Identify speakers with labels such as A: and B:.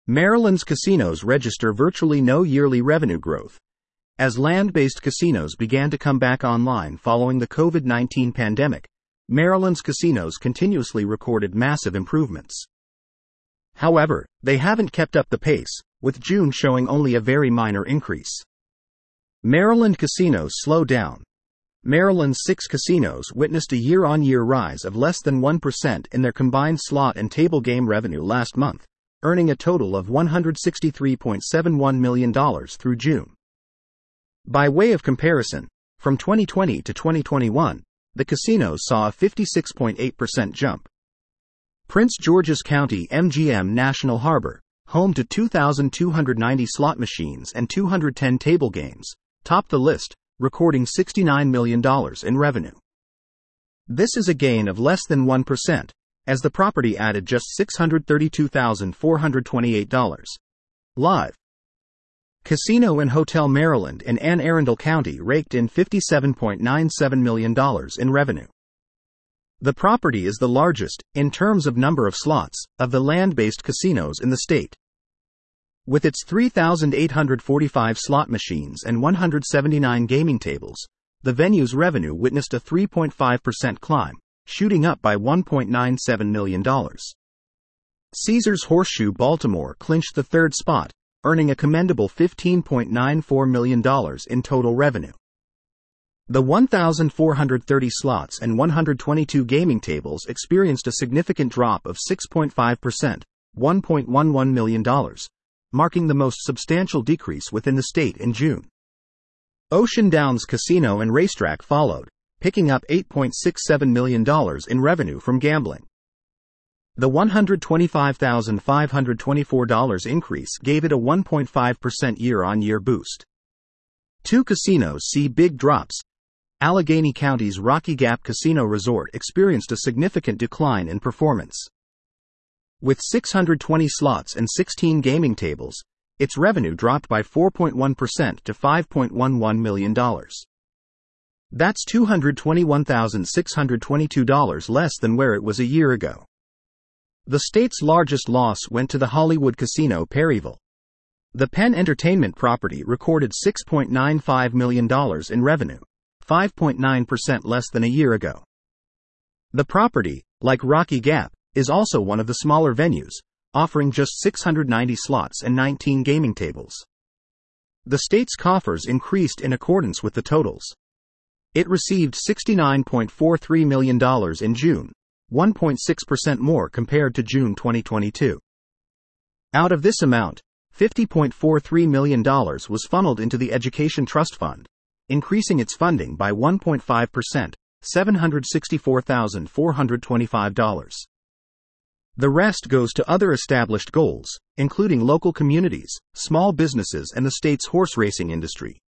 A: Maryland's casinos register virtually no yearly revenue growth. As land-based casinos began to come back online following the COVID-19 pandemic, Maryland's casinos continuously recorded massive improvements. However, they haven't kept up the pace, with June showing only a very minor increase. Maryland casinos slowed down. Maryland's 6 casinos witnessed a year-on-year rise of less than 1% in their combined slot and table game revenue last month, earning a total of $163.71 million through June. By way of comparison, from 2020 to 2021, the casinos saw a 56.8% jump. Prince George's County MGM National Harbor, home to 2,290 slot machines and 210 table games, topped the list, recording $69 million in revenue. This is a gain of less than 1%, as the property added just $632,428. Live. Casino and Hotel Maryland in Anne Arundel County raked in $57.97 million in revenue. The property is the largest, in terms of number of slots, of the land-based casinos in the state. With its 3,845 slot machines and 179 gaming tables, the venue's revenue witnessed a 3.5% climb, shooting up by $1.97 million. Caesars Horseshoe Baltimore clinched the third spot, earning a commendable $15.94 million in total revenue. The 1,430 slots and 122 gaming tables experienced a significant drop of 6.5%, $1.11 million, marking the most substantial decrease within the state in June. Ocean Downs Casino and Racetrack followed, picking up $8.67 million in revenue from gambling. The $125,524 increase gave it a 1.5% year-on-year boost. 2 casinos see big drops. Allegheny County's Rocky Gap Casino Resort experienced a significant decline in performance. With 620 slots and 16 gaming tables, its revenue dropped by 4.1% to $5.11 million. That's $221,622 less than where it was a year ago. The state's largest loss went to the Hollywood Casino Perryville. The Penn Entertainment property recorded $6.95 million in revenue, 5.9% less than a year ago. The property, like Rocky Gap, is also one of the smaller venues, offering just 690 slots and 19 gaming tables. The state's coffers increased in accordance with the totals. It received $69.43 million in June, 1.6% more compared to June 2022. Out of this amount, $50.43 million was funneled into the Education Trust Fund, increasing its funding by 1.5%, $764,425. The rest goes to other established goals, including local communities, small businesses, and the state's horse racing industry.